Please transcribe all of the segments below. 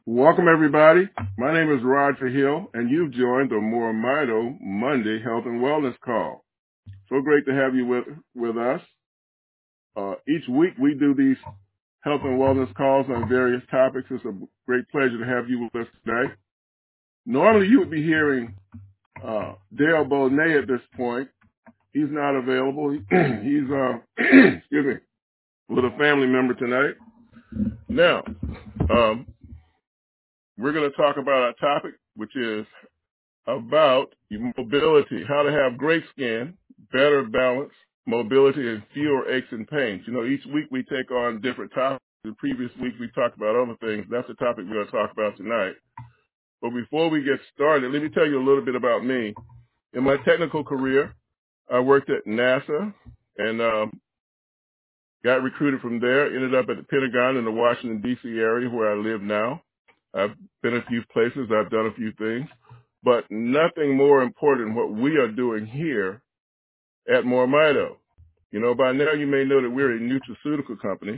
Welcome, everybody. My name is Roger Hill, and you've joined the Mormito Monday Health and Wellness Call. So great to have you with us. Each week we do these health and wellness calls on various topics. It's a great pleasure to have you with us today. Normally you would be hearing Dale Bonet at this point. He's not available. He's excuse me, with a family member tonight. Now, we're going to talk about our topic, which is about mobility, how to have great skin, better balance, mobility, and fewer aches and pains. You know, each week we take on different topics. The previous week we talked about other things. That's the topic we're going to talk about tonight. But before we get started, let me tell you a little bit about me. In my technical career, I worked at NASA and got recruited from there, ended up at the Pentagon in the Washington, D.C. area where I live now. I've been a few places. I've done a few things. But nothing more important than what we are doing here at Mormito. You know, by now you may know that we're a nutraceutical company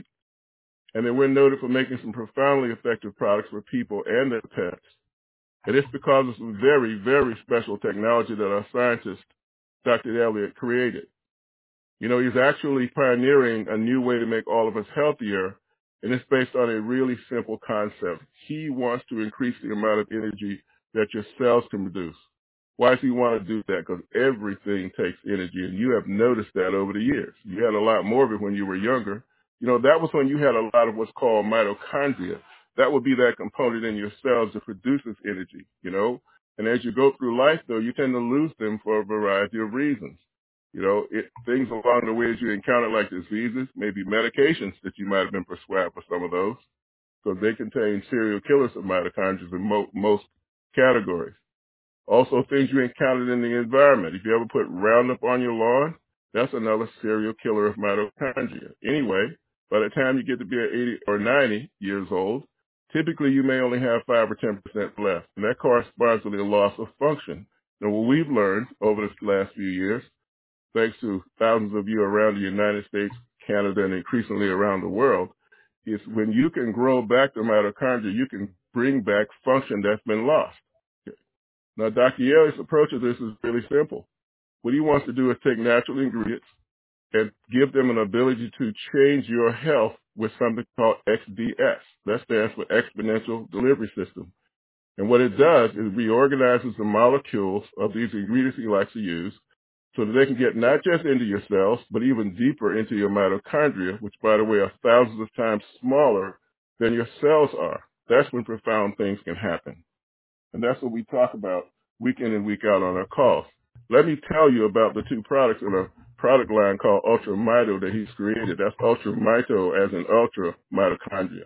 and that we're noted for making some profoundly effective products for people and their pets. And it's because of some very, very special technology that our scientist, Dr. Elliott, created. You know, he's actually pioneering a new way to make all of us healthier, and it's based on a really simple concept. He wants to increase the amount of energy that your cells can produce. Why does he want to do that? Because everything takes energy, and you have noticed that over the years. You had a lot more of it when you were younger. You know, that was when you had a lot of what's called mitochondria. That would be that component in your cells that produces energy, you know. And as you go through life, though, you tend to lose them for a variety of reasons. You know, things along the way as you encounter like diseases, maybe medications that you might have been prescribed for some of those, because they contain serial killers of mitochondria in most categories. Also, things you encountered in the environment. If you ever put Roundup on your lawn, that's another serial killer of mitochondria. Anyway, by the time you get to be 80 or 90 years old, typically you may only have 5 or 10% left, and that corresponds to the loss of function. Now, what we've learned over the last few years, thanks to thousands of you around the United States, Canada, and increasingly around the world, is when you can grow back the mitochondria, you can bring back function that's been lost. Now, Dr. Elliott's approach to this is really simple. What he wants to do is take natural ingredients and give them an ability to change your health with something called XDS. That stands for Exponential Delivery System. And what it does is reorganizes the molecules of these ingredients he likes to use so that they can get not just into your cells, but even deeper into your mitochondria, which, by the way, are thousands of times smaller than your cells are. That's when profound things can happen. And that's what we talk about week in and week out on our calls. Let me tell you about the two products in a product line called Ultra Mito that he's created. That's Ultra Mito as in ultra mitochondria.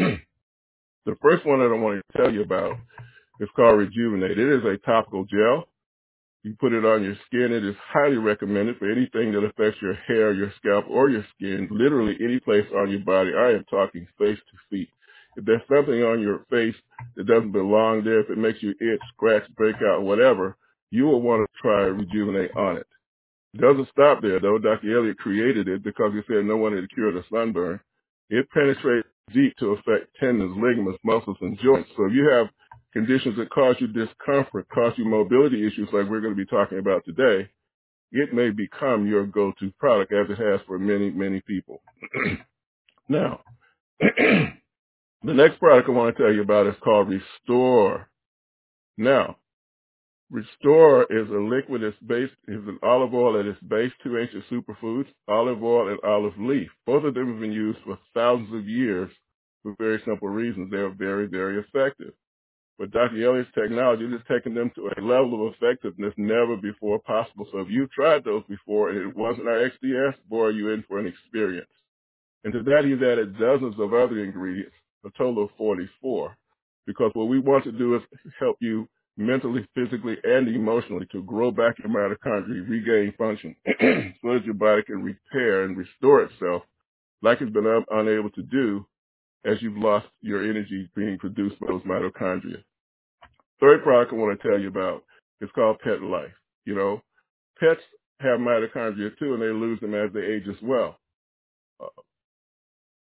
The first one that I want to tell you about is called Rejuvenate. It is a topical gel. You put it on your skin. It is highly recommended for anything that affects your hair, your scalp, or your skin, literally any place on your body. I am talking face to feet. If there's something on your face that doesn't belong there, if it makes you itch, scratch, break out, whatever, you will want to try Rejuvenate on it. It doesn't stop there, though. Dr. Elliott created it because he said no one had cured a sunburn. It penetrates deep to affect tendons, ligaments, muscles, and joints. So if you have conditions that cause you discomfort, cause you mobility issues like we're going to be talking about today, it may become your go-to product as it has for many, many people. Now, the next product I want to tell you about is called Restore. Now, Restore is a liquid that's based, is an olive oil that is based 2 ancient superfoods, olive oil and olive leaf. Both of them have been used for thousands of years for very simple reasons. They are very, very effective. But Dr. Elliott's technology has taken them to a level of effectiveness never before possible. So if you've tried those before and it wasn't our XDS, boy, you're in for an experience. And to that, he's added dozens of other ingredients, a total of 44. Because what we want to do is help you mentally, physically, and emotionally to grow back your mitochondria, regain function, so that your body can repair and restore itself like it's been unable to do as you've lost your energy being produced by those mitochondria. Third product I want to tell you about is called Pet Life. You know, pets have mitochondria too, and they lose them as they age as well.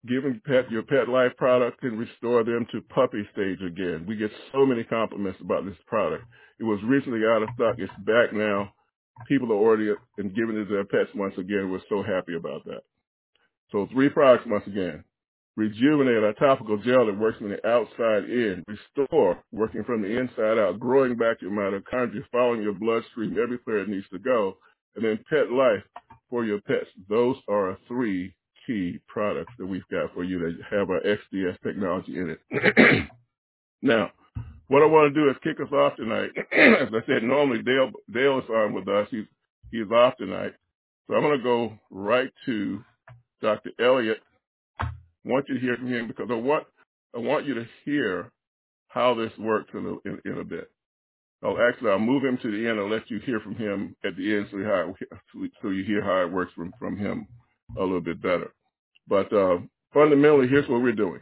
giving your Pet Life product can restore them to puppy stage again. We get so many compliments about this product. It was recently out of stock. It's back now. People are ordering it and giving it to their pets once again. We're so happy about that. So 3 products once again. Rejuvenate, our topical gel that works from the outside in. Restore, working from the inside out, growing back your mitochondria, following your bloodstream everywhere it needs to go. And then Pet Life for your pets. Those are our 3 key products that we've got for you that have our XDS technology in it. Now, what I want to do is kick us off tonight. As I said, normally Dale is on with us. He's off tonight. So I'm going to go right to Dr. Elliott. I want you to hear from him because I want you to hear how this works in a bit. I'll move him to the end and let you hear from him at the end so you hear how it works from him a little bit better. But fundamentally, here's what we're doing.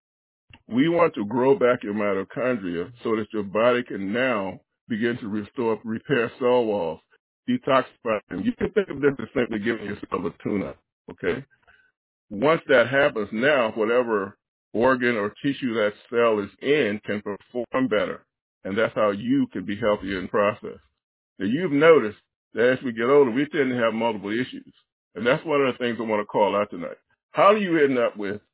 We want to grow back your mitochondria so that your body can now begin to repair cell walls, detoxify them. You can think of this as simply giving yourself a tune-up, okay? Once that happens, now whatever organ or tissue that cell is in can perform better, and that's how you can be healthier in the process. Now, you've noticed that as we get older, we tend to have multiple issues, and that's one of the things I want to call out tonight. How do you end up with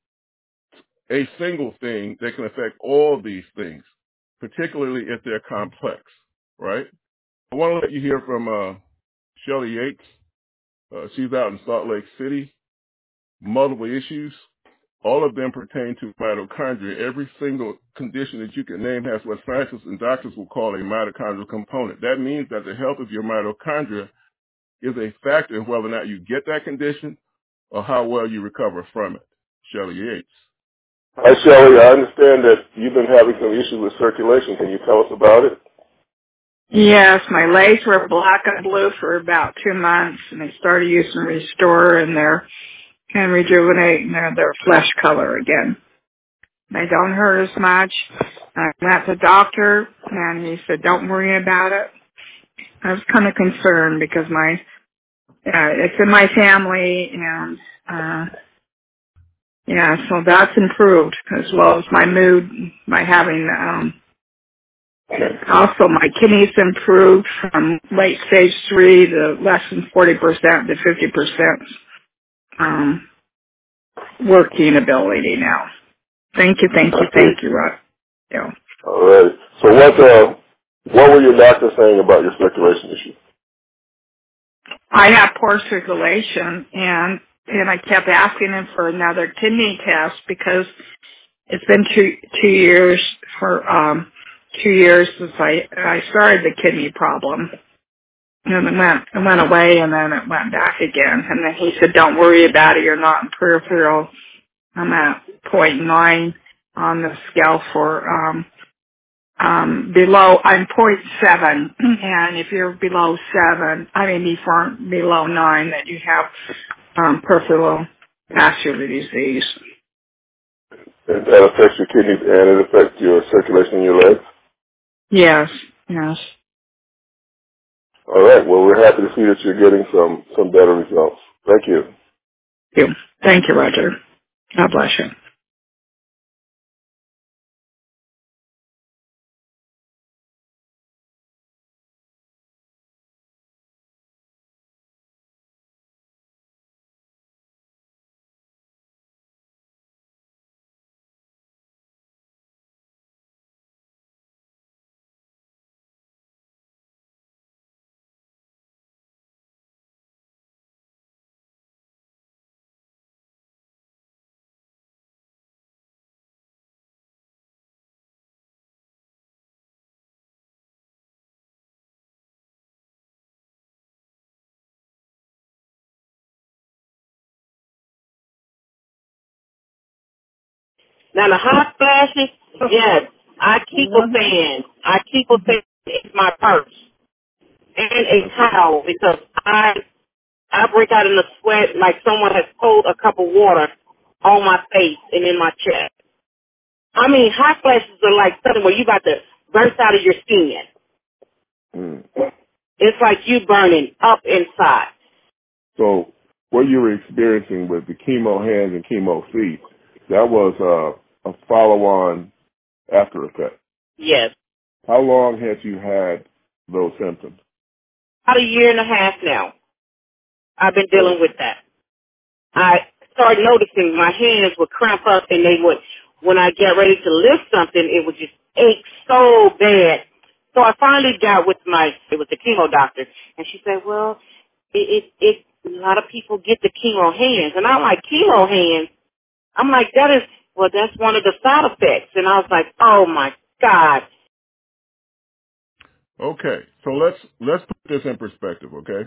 a single thing that can affect all these things, particularly if they're complex, right? I want to let you hear from Shelly Yates. She's out in Salt Lake City. Multiple issues. All of them pertain to mitochondria. Every single condition that you can name has what scientists and doctors will call a mitochondrial component. That means that the health of your mitochondria is a factor in whether or not you get that condition or how well you recover from it. Shelly Yates. Hi, Shelly. I understand that you've been having some issues with circulation. Can you tell us about it? Yes, my legs were black and blue for about 2 months, and I started using Restore, and and Rejuvenate, and they're their flesh color again. They don't hurt as much. I went to the doctor, and he said, don't worry about it. I was kind of concerned because it's in my family, and so that's improved, as well as my mood by having, also my kidneys improved from late stage 3 to less than 40% to 50% working ability now. Thank you, Rod. Yeah. All right. So what were your doctors saying about your circulation issue? I have poor circulation, and I kept asking him for another kidney test because it's been two years for 2 years since I started the kidney problem. And it went away, and then it went back again. And then he said, don't worry about it. You're not in peripheral. I'm at 0.9 on the scale for below. I'm 0.7, and if you're below 7, below 9, that you have peripheral vascular disease. And that affects your kidneys and it affects your circulation in your legs? Yes. All right. Well, we're happy to see that you're getting some better results. Thank you. Thank you, Roger. God bless you. Now the hot flashes, yes, I keep a fan. I keep a fan in my purse and a towel because I break out in a sweat like someone has poured a cup of water on my face and in my chest. I mean, hot flashes are like something where you about to burst out of your skin. Mm. It's like you burning up inside. So what you were experiencing with the chemo hands and chemo feet, That was a follow-on after effect. Yes. How long had you had those symptoms? About a year and a half now. I've been dealing with that. I started noticing my hands would cramp up and they would, when I get ready to lift something, it would just ache so bad. So I finally got with it was the chemo doctor, and she said, well, a lot of people get the chemo hands. And I'm like, chemo hands? I'm like, that's one of the side effects. And I was like, oh my God. Okay, so let's put this in perspective, okay?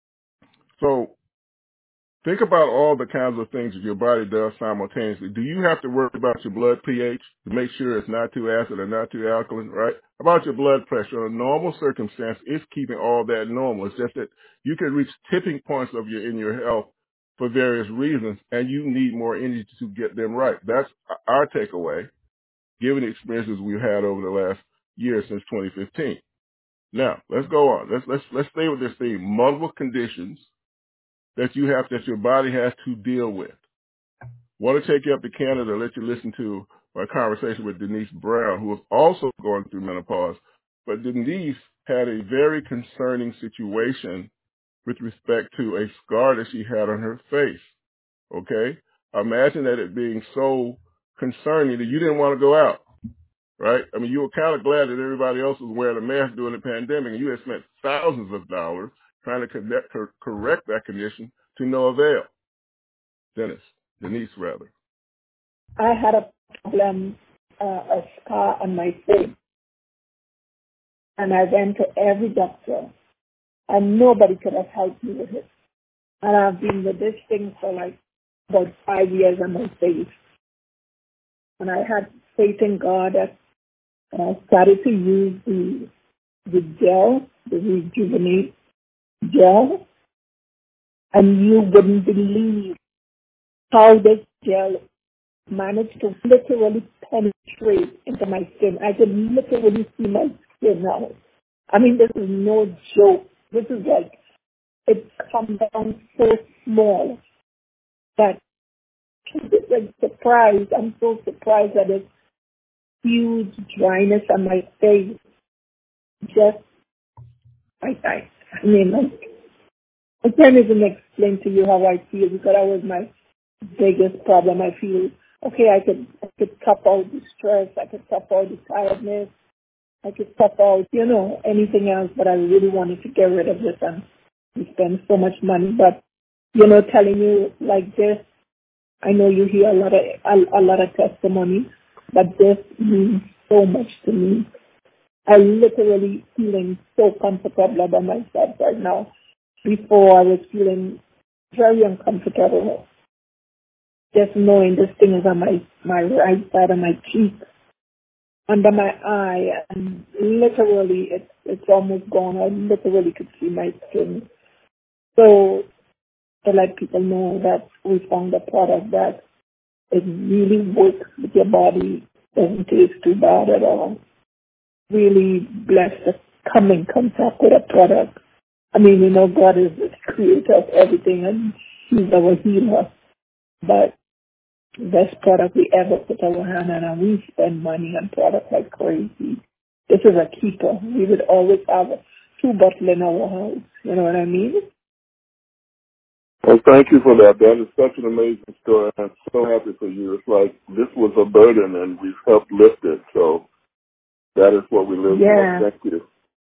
So think about all the kinds of things that your body does simultaneously. Do you have to worry about your blood pH to make sure it's not too acid or not too alkaline, right? About your blood pressure. In a normal circumstance, it's keeping all that normal. It's just that you can reach tipping points in your health for various reasons, and you need more energy to get them right. That's our takeaway, given the experiences we've had over the last year since 2015. Now, let's go on. Let's stay with this theme. Multiple conditions that your body has to deal with. Want to take you up to Canada, let you listen to my conversation with Denise Brown, who was also going through menopause. But Denise had a very concerning situation with respect to a scar that she had on her face. Okay? Imagine that it being so concerning that you didn't want to go out. Right? I mean, you were kind of glad that everybody else was wearing a mask during the pandemic, and you had spent thousands of dollars trying to correct that condition to no avail. Denise, rather. I had a problem, a scar on my face, and I went to every doctor, and nobody could have helped me with it. And I've been with this thing for like about 5 years on my face. And I had faith in God that I started to use the gel, the Rejuvenate gel, and you wouldn't believe how this gel managed to literally penetrate into my skin. I could literally see my skin now. I mean, this is no joke. This is like, it's come down so small that it's like surprised. I'm so surprised that it's huge dryness on my face. Just, I mean, I can't even explain to you how I feel because that was my biggest problem. I feel, okay, I could tough out the stress, I could tough out the tiredness, I could tough out, anything else, but I really wanted to get rid of this and we spend so much money. But, telling you like this, I know you hear a lot of testimony, but this means so much to me. I literally feeling so comfortable about myself right now. Before I was feeling very uncomfortable. Just knowing this thing is on my right side of my cheek, under my eye, and literally it's almost gone. I literally could see my skin. So to let people know that we found a product that it really works with your body, doesn't taste too bad at all. Really blessed to come in contact with a product. I mean, God is the creator of everything and He's our healer. But best product we ever put our hand on, and we spend money on products like crazy. This is a keeper. We would always have 2 bottles in our house. You know what I mean? Well, thank you for that. That is such an amazing story. I'm so happy for you. It's like this was a burden, and we've helped lift it. So that is what we live for. Thank you.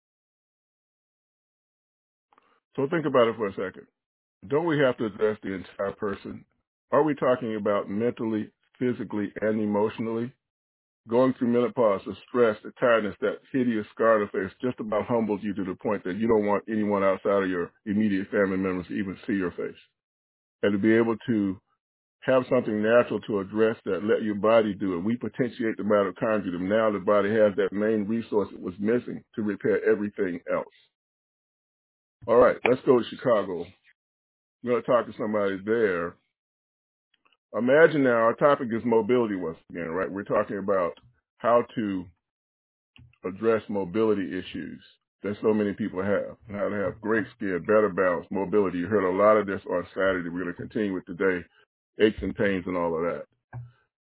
So think about it for a second. Don't we have to address the entire person? Are we talking about mentally, physically, and emotionally? Going through menopause, the stress, the tiredness, that hideous scar on the face just about humbles you to the point that you don't want anyone outside of your immediate family members to even see your face. And to be able to have something natural to address that, let your body do it. We potentiate the mitochondria. Now the body has that main resource it was missing to repair everything else. All right, let's go to Chicago. I'm going to talk to somebody there. Imagine now, our topic is mobility once again, right? We're talking about how to address mobility issues that so many people have, and how to have great skin, better balance, mobility. You heard a lot of this on Saturday. We're going to continue with today, aches and pains and all of that.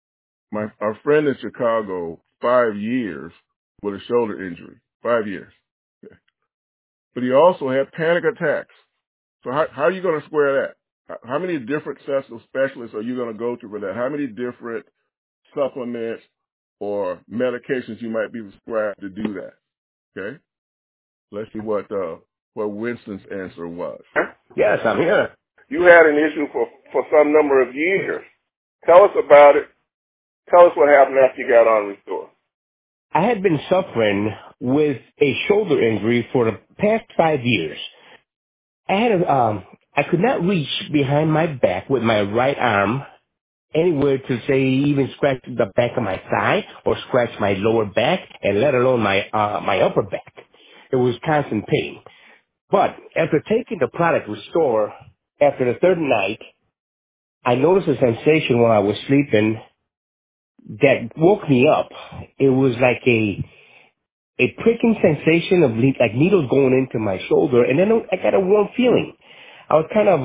our friend in Chicago, 5 years with a shoulder injury, 5 years. Okay. But he also had panic attacks. So how are you going to square that? How many different sets of specialists are you going to go to for that? How many different supplements or medications you might be prescribed to do that? Okay. Let's see what Winston's answer was. Yes, I'm here. You had an issue for some number of years. Tell us about it. Tell us what happened after you got on Restore. I had been suffering with a shoulder injury for the past 5 years. I could not reach behind my back with my right arm anywhere to say even scratch the back of my thigh or scratch my lower back and let alone my upper back. It was constant pain. But after taking the product Restore, after the third night, I noticed a sensation while I was sleeping that woke me up. It was like a pricking sensation of like needles going into my shoulder, and then I got a warm feeling. I was kind of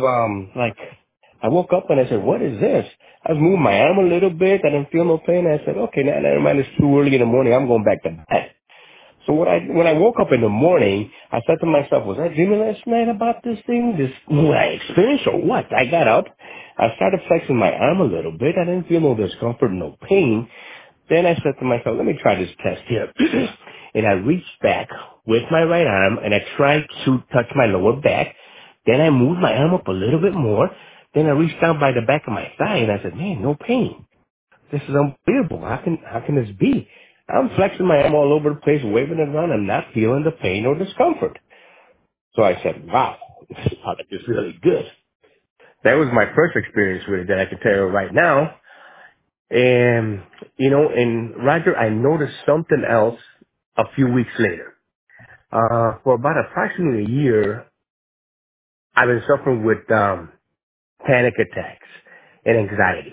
I woke up and I said, "What is this?" I was moving my arm a little bit. I didn't feel no pain. I said, "Okay, now never mind. It's too early in the morning. I'm going back to bed." So when I woke up in the morning, I said to myself, "Was I dreaming last night about this thing? This what I experienced or what?" I got up. I started flexing my arm a little bit. I didn't feel no discomfort, no pain. Then I said to myself, let me try this test here. And I reached back with my right arm and I tried to touch my lower back. Then I moved my arm up a little bit more. Then I reached down by the back of my thigh and I said, man, no pain. This is unbelievable. How can this be? I'm flexing my arm all over the place, waving it around. I'm not feeling the pain or discomfort. So I said, wow, this product is really good. That was my first experience with it that I can tell you right now. And, and Roger, I noticed something else a few weeks later. For about approximately a year, I've been suffering with panic attacks and anxiety.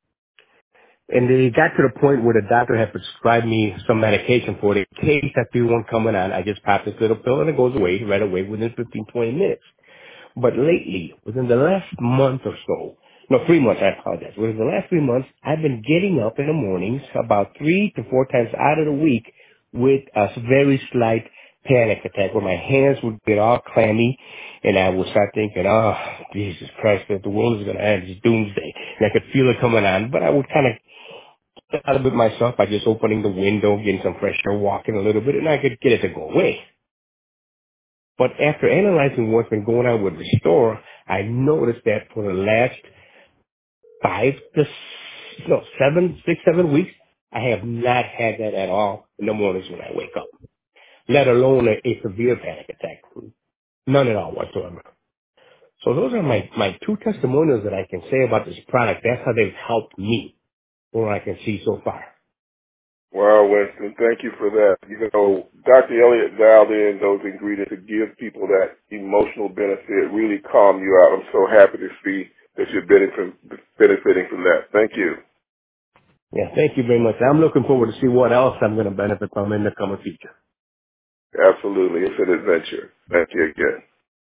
And they got to the point where the doctor had prescribed me some medication for it. In case I feel one coming on, I just pop this little pill and it goes away right away within 15, 20 minutes. But lately, within the last month or so, no, 3 months, I apologize. Within the last 3 months, I've been getting up in the mornings about 3 to 4 times out of the week with a very slight panic attack where my hands would get all clammy and I would start thinking, oh, Jesus Christ, that the world is going to end. It's doomsday. And I could feel it coming on, but I would kind of get out of it myself by just opening the window, getting some fresh air, walking a little bit, and I could get it to go away. But after analyzing what's been going on with Restore, I noticed that for the last 7 weeks, I have not had that at all in the mornings when I wake up, let alone a severe panic attack. None at all whatsoever. So those are my two testimonials that I can say about this product. That's how they've helped me, from what I can see so far. Wow, Winston, thank you for that. Dr. Elliott dialed in those ingredients to give people that emotional benefit, really calm you out. I'm so happy to see that you're benefiting from that. Thank you. Yeah, thank you very much. I'm looking forward to see what else I'm going to benefit from in the coming future. Absolutely. It's an adventure. Thank you again.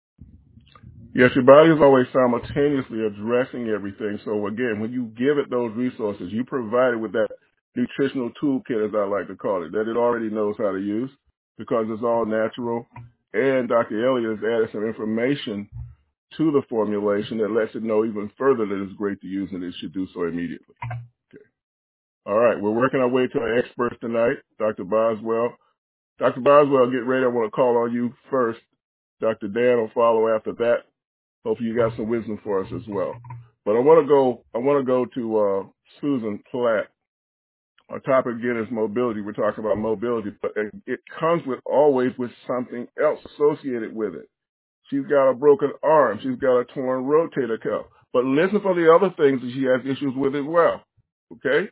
Yes, your body is always simultaneously addressing everything. So again, when you give it those resources, you provide it with that nutritional toolkit, as I like to call it, that it already knows how to use because it's all natural. And Dr. Elliott has added some information to the formulation that lets it know even further that it's great to use and it should do so immediately. Okay. All right, we're working our way to our experts tonight. Dr. Boswell. Dr. Boswell, get ready. I want to call on you first. Dr. Dan will follow after that. Hopefully you got some wisdom for us as well. But I want to go to Susan Platt. Our topic again is mobility. We're talking about mobility, but it comes always with something else associated with it. She's got a broken arm. She's got a torn rotator cuff. But listen for the other things that she has issues with as well. Okay?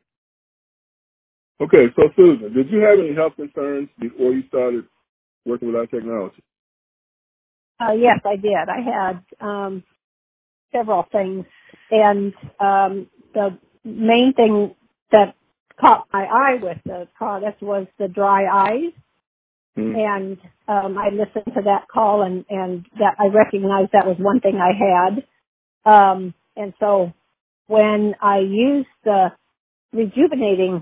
Okay, so Susan, did you have any health concerns before you started working with our technology? Yes, I did. I had several things, and the main thing that caught my eye with the product was the dry eyes. And I listened to that call, and that I recognized that was one thing I had. And so when I used the rejuvenate,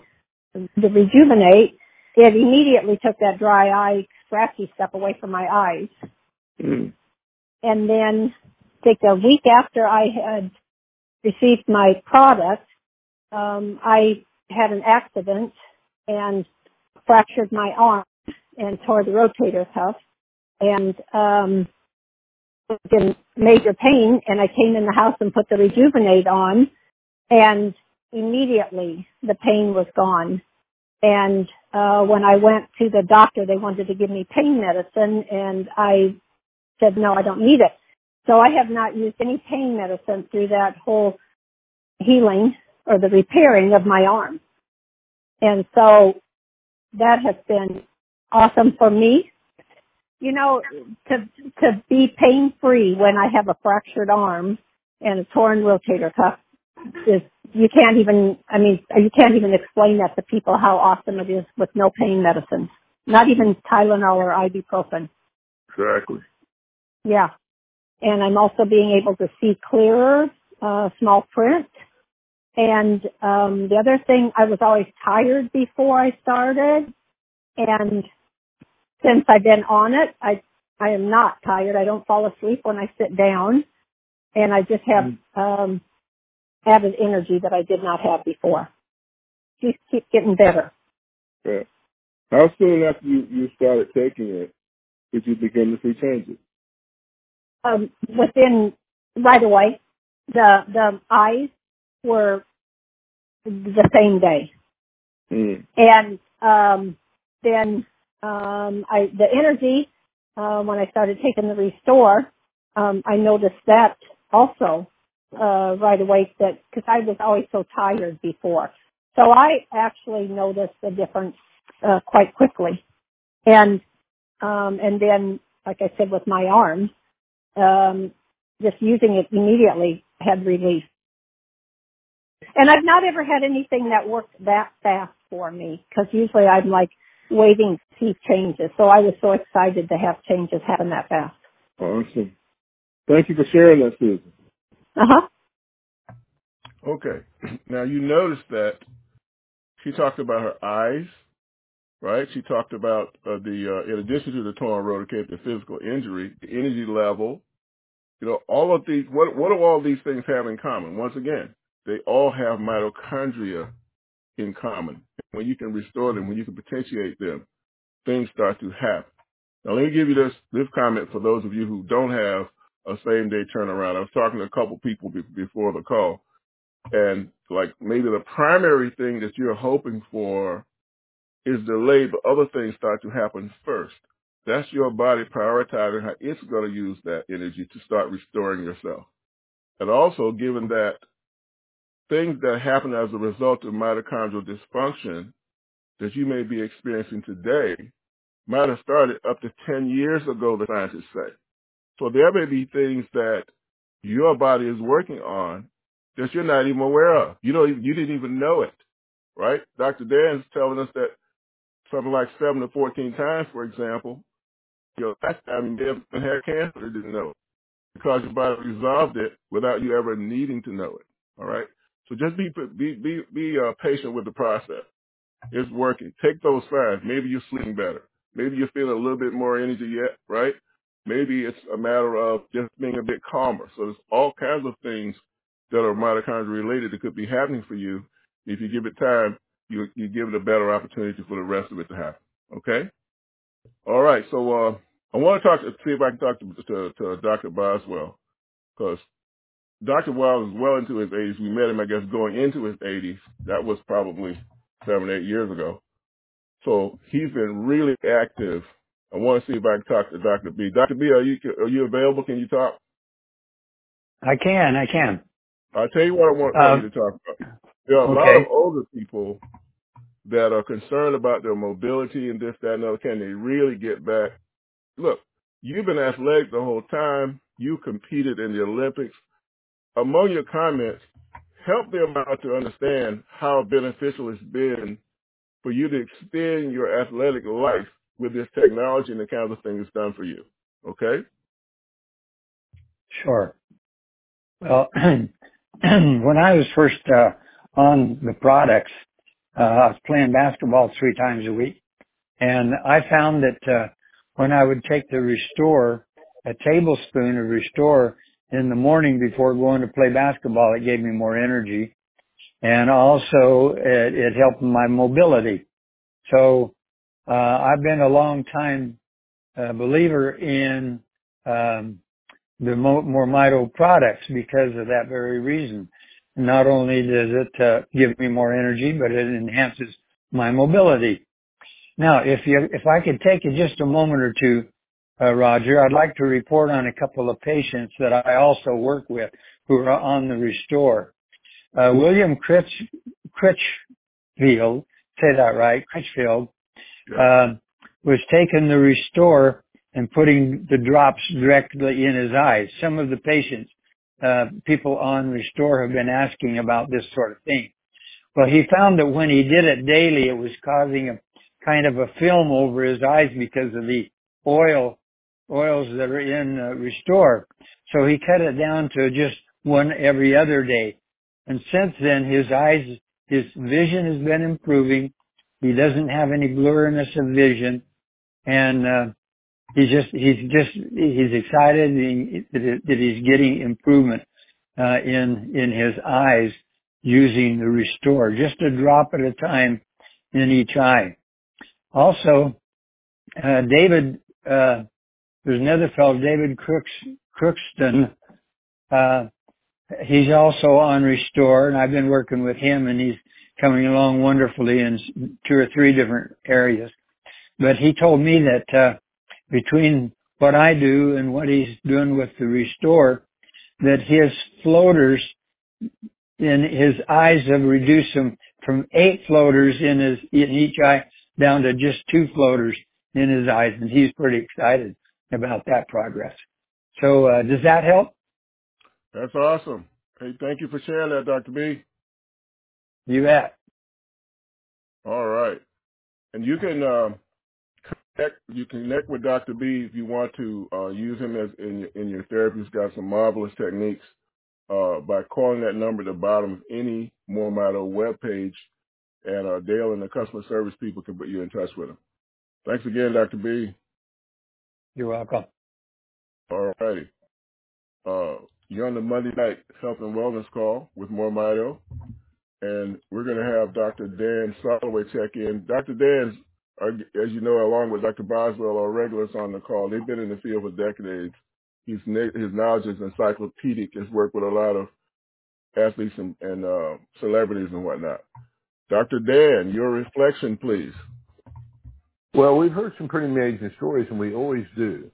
it immediately took that dry eye, scratchy stuff away from my eyes. Mm. And then, like a week after I had received my product, I had an accident and fractured my arm and tore the rotator cuff and was in major pain, and I came in the house and put the Rejuvenate on, and immediately the pain was gone. And when I went to the doctor, they wanted to give me pain medicine, and I said, no, I don't need it. So I have not used any pain medicine through that whole healing or the repairing of my arm. And so that has been awesome for me. You know, to be pain-free when I have a fractured arm and a torn rotator cuff is, you can't even explain that to people how awesome it is with no pain medicine. Not even Tylenol or ibuprofen. Exactly. Yeah. And I'm also being able to see clearer, small print. And the other thing, I was always tired before I started, and since I've been on it, I am not tired. I don't fall asleep when I sit down, and I just have added energy that I did not have before. Just keep getting better. Yeah. How soon after you started taking it did you begin to see changes? Within right away, the eyes were the same day. Mm. And then the energy, when I started taking the Restore, I noticed that also right away, that because I was always so tired before. So I actually noticed the difference quite quickly. And then, like I said, with my arm, just using it immediately had relief. And I've not ever had anything that worked that fast for me, because usually I'm like waiting to see changes. So I was so excited to have changes happen that fast. Awesome. Thank you for sharing that, Susan. Uh-huh. Okay. Now, you noticed that she talked about her eyes, right? She talked about in addition to the torn rotator cuff, the physical injury, the energy level. You know, all of these, what do all these things have in common? Once again, they all have mitochondria in common. When you can restore them, when you can potentiate them, things start to happen. Now, let me give you this comment for those of you who don't have a same-day turnaround. I was talking to a couple people before the call, and like maybe the primary thing that you're hoping for is delayed, but other things start to happen first. That's your body prioritizing how it's going to use that energy to start restoring yourself. And also, given that things that happen as a result of mitochondrial dysfunction that you may be experiencing today might have started up to 10 years ago, the scientists say. So there may be things that your body is working on that you're not even aware of. You didn't even know it, right? Dr. Dan's telling us that something like 7 to 14 times, for example, that time you may have had cancer, didn't know it, because your body resolved it without you ever needing to know it. All right. So just be patient with the process. It's working. Take those signs. Maybe you're sleeping better. Maybe you're feeling a little bit more energy yet, right? Maybe it's a matter of just being a bit calmer. So there's all kinds of things that are mitochondria related that could be happening for you. If you give it time, you give it a better opportunity for the rest of it to happen. Okay? All right. So I want to see if I can talk to Dr. Boswell, because Dr. Wild is well into his 80s. We met him, I guess, going into his 80s. That was probably 7 or 8 years ago. So he's been really active. I want to see if I can talk to Dr. B. Dr. B, are you available? Can you talk? I can. I'll tell you what I want you to talk about. There are a lot of older people that are concerned about their mobility and this, that, and other. Can they really get back? Look, you've been athletic the whole time. You competed in the Olympics. Among your comments, help them out to understand how beneficial it's been for you to extend your athletic life with this technology and the kinds of things it's done for you. Okay? Sure. Well, when I was first on the products. I was playing basketball 3 times a week, and I found that when I would take the Restore, a tablespoon of Restore in the morning before going to play basketball, it gave me more energy, and also it helped my mobility. So I've been a long time believer in the Mormito products because of that very reason. Not only does it give me more energy, but it enhances my mobility. Now, if I could take just a moment or two, Roger, I'd like to report on a couple of patients that I also work with who are on the Restore. William Critchfield, say that right, Critchfield, was taking the Restore and putting the drops directly in his eyes. Some of the patients, people on Restore have been asking about this sort of thing. Well, he found that when he did it daily, it was causing a kind of a film over his eyes because of the oils that are in Restore. So he cut it down to just one every other day. And since then, his vision has been improving. He doesn't have any blurriness of vision. And, he's excited that he's getting improvement, in his eyes using the Restore, just a drop at a time in each eye. Also, David, there's another fellow, David Crookston, he's also on Restore, and I've been working with him, and he's coming along wonderfully in 2 or 3 different areas. But he told me that between what I do and what he's doing with the Restore, that his floaters in his eyes have reduced him from 8 floaters in each eye down to just 2 floaters in his eyes, and he's pretty excited about that progress. So does that help? That's awesome. Hey, thank you for sharing that, Dr. B. You bet. All right. And you can connect with Dr. B if you want to use him as in your therapy. He's got some marvelous techniques by calling that number at the bottom of any Mormito webpage, and Dale and the customer service people can put you in touch with him. Thanks again, Dr. B. You're welcome. All righty. You're on the Monday night health and wellness call with Mormito, and we're going to have Dr. Dan Soloway check in. Dr. Dan, as you know, along with Dr. Boswell, are regulars on the call. They've been in the field for decades. His knowledge is encyclopedic. He's worked with a lot of athletes and celebrities and whatnot. Dr. Dan, your reflection, please. Well, we've heard some pretty amazing stories, and we always do.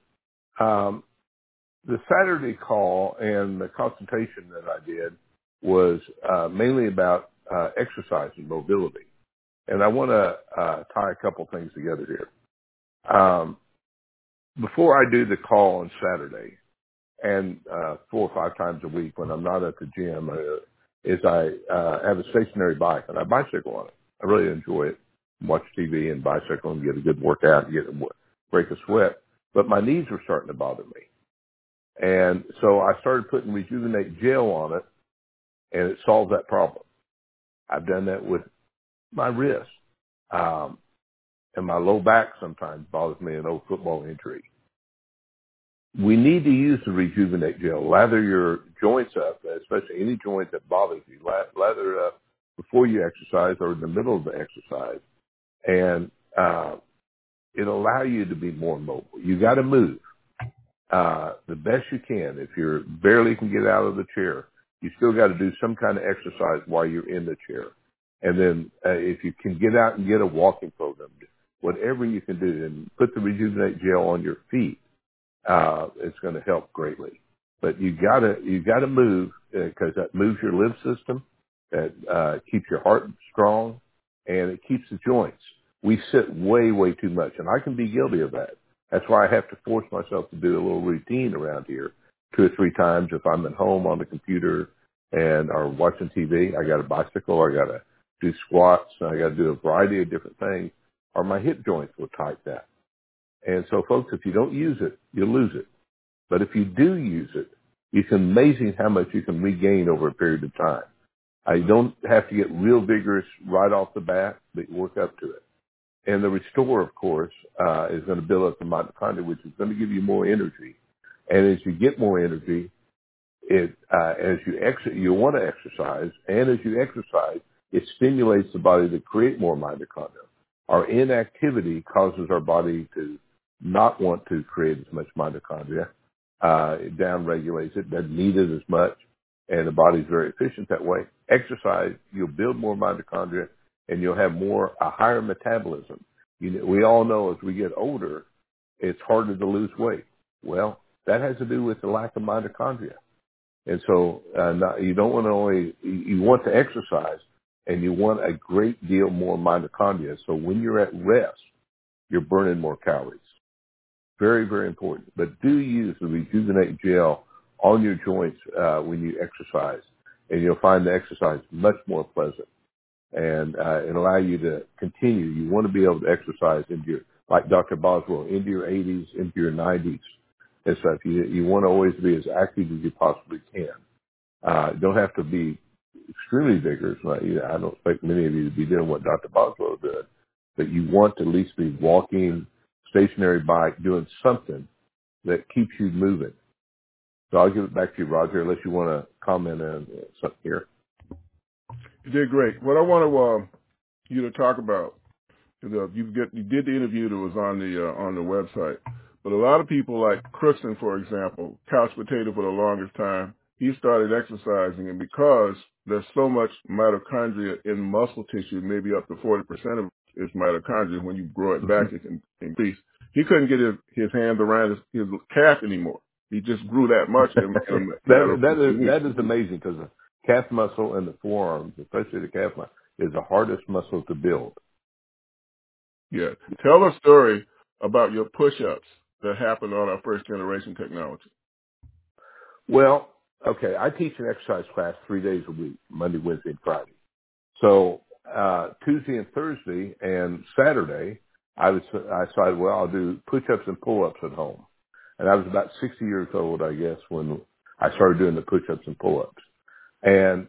The Saturday call and the consultation that I did was mainly about exercise and mobility. And I want to tie a couple things together here. Before I do the call on Saturday, and 4 or 5 times a week when I'm not at the gym, I have a stationary bike, and I bicycle on it. I really enjoy it. Watch TV and bicycle and get a good workout and break a sweat. But my knees were starting to bother me. And so I started putting Rejuvenate gel on it, and it solved that problem. I've done that with my wrist. And my low back sometimes bothers me, an old football injury. We need to use the Rejuvenate gel. Lather your joints up, especially any joint that bothers you. Lather it up before you exercise or in the middle of the exercise. And it'll allow you to be more mobile. You got to move the best you can. If you barely can get out of the chair, you still got to do some kind of exercise while you're in the chair. And then if you can get out and get a walking program, whatever you can do, and put the Rejuvenate gel on your feet, it's going to help greatly. But you gotta move because that moves your lymph system, that keeps your heart strong, and it keeps the joints. We sit way, way too much, and I can be guilty of that. That's why I have to force myself to do a little routine around here 2 or 3 times. If I'm at home on the computer or watching TV, I got a bicycle, I got to do squats, I got to do a variety of different things, or my hip joints will tighten up. And so, folks, if you don't use it, you lose it. But if you do use it, it's amazing how much you can regain over a period of time. You don't have to get real vigorous right off the bat, but you work up to it. And the Restore, of course, is going to build up the mitochondria, which is going to give you more energy. And as you get more energy, as you want to exercise, and as you exercise, it stimulates the body to create more mitochondria. Our inactivity causes our body to not want to create as much mitochondria. It downregulates it, doesn't need it as much, and the body's very efficient that way. Exercise, you'll build more mitochondria, and you'll have a higher metabolism. We all know as we get older, it's harder to lose weight. Well, that has to do with the lack of mitochondria. And so you don't want you want to exercise, and you want a great deal more mitochondria. So when you're at rest, you're burning more calories. Very, very important. But do use the Rejuvenate Gel on your joints when you exercise, and you'll find the exercise much more pleasant, and it'll allow you to continue. You want to be able to exercise like Dr. Boswell, into your 80s, into your 90s and stuff. You want to always be as active as you possibly can. You don't have to be extremely vigorous. I don't expect many of you to be doing what Dr. Boswell did, but you want to at least be walking, stationary bike, doing something that keeps you moving. So I'll give it back to you, Roger, unless you want to comment on something here. You did great. What I want you to talk about, you did the interview that was on the website, but a lot of people like Crookston, for example, couch potato for the longest time. He started exercising, and because there's so much mitochondria in muscle tissue, maybe up to 40% of his mitochondria, when you grow it back, it can increase. He couldn't get his hands around his calf anymore. He just grew that much. That is amazing, because the calf muscle and the forearms, especially the calf muscle, is the hardest muscle to build. Yeah. Tell a story about your push-ups that happened on our first generation technology. Well, okay, I teach an exercise class 3 days a week, Monday, Wednesday, and Friday. So Tuesday and Thursday and Saturday, I decided, well, I'll do push-ups and pull-ups at home. And I was about 60 years old, I guess, when I started doing the push-ups and pull-ups. And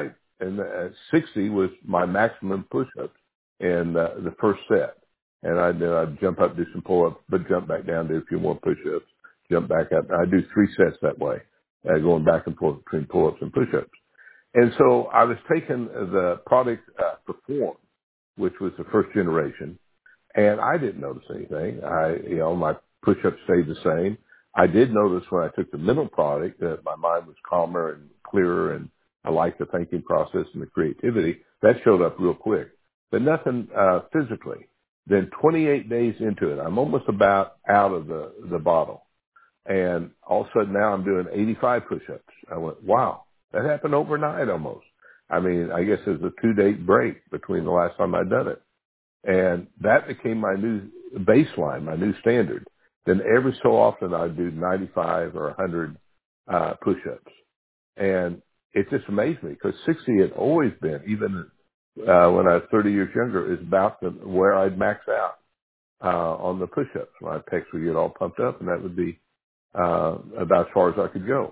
60 was my maximum push-ups in the first set. And I'd jump up, do some pull-ups, but jump back down, do a few more push-ups, jump back up. I do 3 sets that way, going back and forth between pull-ups and push-ups. And so I was taking the product Perform, which was the first generation, and I didn't notice anything. My push-ups stayed the same. I did notice when I took the mental product that my mind was calmer and clearer, and I liked the thinking process and the creativity. That showed up real quick, but nothing physically. Then 28 days into it, I'm almost about out of the bottle. And all of a sudden now I'm doing 85 push-ups. I went, wow, that happened overnight almost. I mean, I guess there's a 2-day break between the last time I'd done it. And that became my new baseline, my new standard. Then every so often I'd do 95 or 100 push-ups. And it just amazed me, because 60 had always been, even when I was 30 years younger, is about where I'd max out on the push-ups. My pecs would get all pumped up, and that would be about as far as I could go.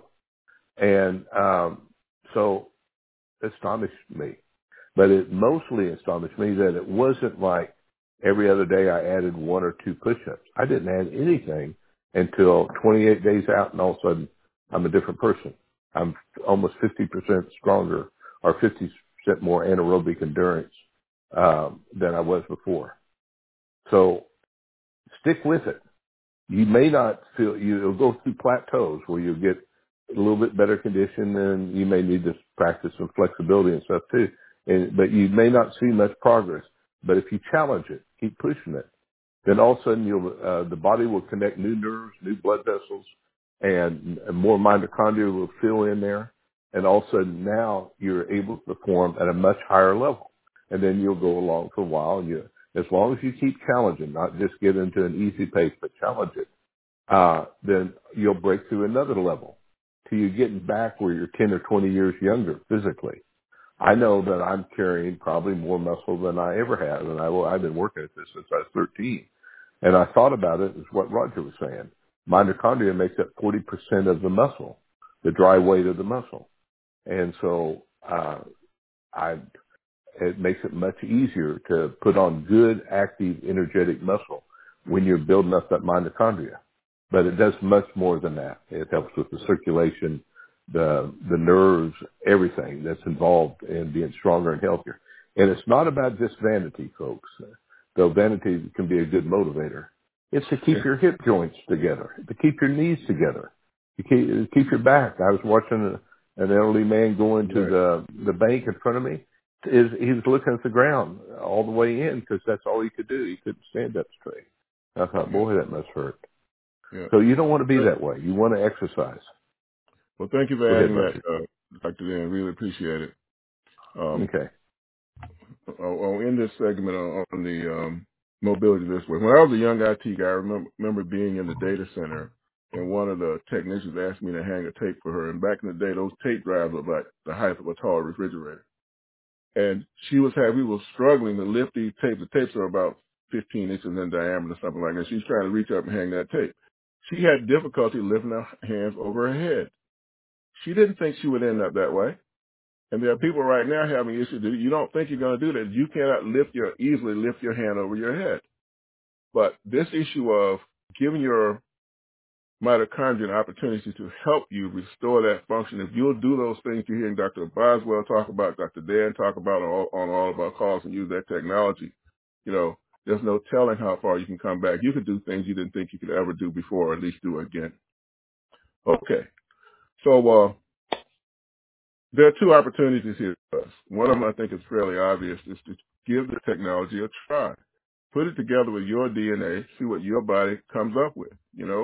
And so it astonished me. But it mostly astonished me that it wasn't like every other day I added 1 or 2 push-ups. I didn't add anything until 28 days out, and all of a sudden I'm a different person. I'm almost 50% stronger, or 50% more anaerobic endurance than I was before. So stick with it. You may not you'll go through plateaus where you'll get a little bit better condition, and you may need to practice some flexibility and stuff too. But you may not see much progress. But if you challenge it, keep pushing it, then all of a sudden the body will connect new nerves, new blood vessels, and more mitochondria will fill in there. And all of a sudden now you're able to perform at a much higher level. And then you'll go along for a while, and as long as you keep challenging, not just get into an easy pace, but challenge it, then you'll break through another level till you're getting back where you're 10 or 20 years younger physically. I know that I'm carrying probably more muscle than I ever have, and I've been working at this since I was 13. And I thought about it as what Roger was saying. Mitochondria makes up 40% of the muscle, the dry weight of the muscle. And so it makes it much easier to put on good, active, energetic muscle when you're building up that mitochondria. But it does much more than that. It helps with the circulation, the nerves, everything that's involved in being stronger and healthier. And it's not about just vanity, folks, though vanity can be a good motivator. It's to keep your hip joints together, to keep your knees together, to keep your back. I was watching an elderly man go into the bank in front of me. He was looking at the ground all the way in because that's all he could do. He couldn't stand up straight. I thought, boy, that must hurt. Yeah. So you don't want to be that way. You want to exercise. Well, thank you for adding that, Dr. Dan. Really appreciate it. Okay. I'll end this segment on the mobility this way. When I was a young IT guy, I remember being in the data center, and one of the technicians asked me to hang a tape for her. And back in the day, those tape drives were like the height of a tall refrigerator. And we were struggling to lift these tapes. The tapes are about 15 inches in diameter, something like that. She's trying to reach up and hang that tape. She had difficulty lifting her hands over her head. She didn't think she would end up that way. And there are people right now having issues. You don't think you're going to do that. You cannot easily lift your hand over your head. But this issue of giving your mitochondria an opportunity to help you restore that function, if you'll do those things you're hearing Dr. Boswell talk about, Dr. Dan talk about on all of our calls and use that technology, there's no telling how far you can come back. You could do things you didn't think you could ever do before, or at least do again. Okay. So there are two opportunities here for us. One of them I think is fairly obvious, is to give the technology a try. Put it together with your DNA, see what your body comes up with,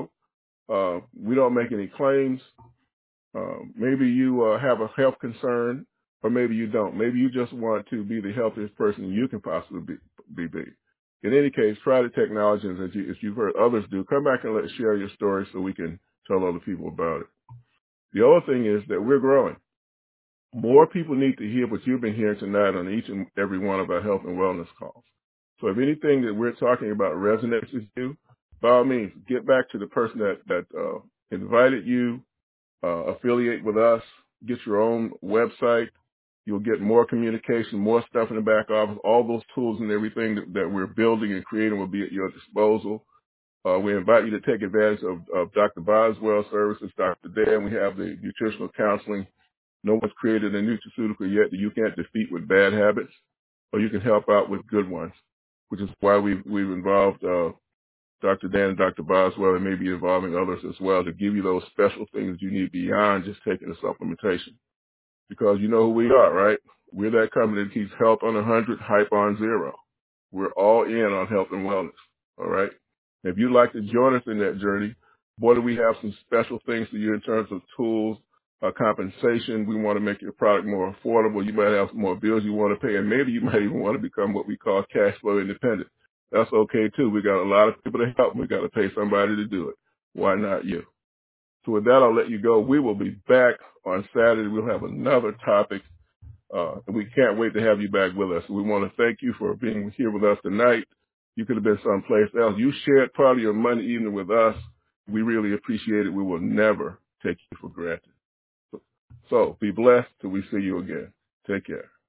We don't make any claims. Maybe you have a health concern, or maybe you don't. Maybe you just want to be the healthiest person you can possibly be. In any case, try the technology, and as you've heard others do, come back and share your story so we can tell other people about it. The other thing is that we're growing. More people need to hear what you've been hearing tonight on each and every one of our health and wellness calls. So if anything that we're talking about resonates with you, by all means, get back to the person that invited you, affiliate with us, get your own website. You'll get more communication, more stuff in the back office. All those tools and everything that we're building and creating will be at your disposal. We invite you to take advantage of Dr. Boswell's services, Dr. Dan. We have the nutritional counseling. No one's created a nutraceutical yet that you can't defeat with bad habits, or you can help out with good ones, which is why we've involved Dr. Dan and Dr. Boswell, and maybe involving others as well, to give you those special things you need beyond just taking the supplementation. Because you know who we are, right? We're that company that keeps health on 100, hype on 0. We're all in on health and wellness, all right? If you'd like to join us in that journey, boy, do we have some special things for you in terms of tools, compensation. We want to make your product more affordable. You might have some more bills you want to pay, and maybe you might even want to become what we call cash flow independent. That's okay, too. We got a lot of people to help. We got to pay somebody to do it. Why not you? So with that, I'll let you go. We will be back on Saturday. We'll have another topic, and we can't wait to have you back with us. We want to thank you for being here with us tonight. You could have been someplace else. You shared part of your Monday evening with us. We really appreciate it. We will never take you for granted. So be blessed till we see you again. Take care.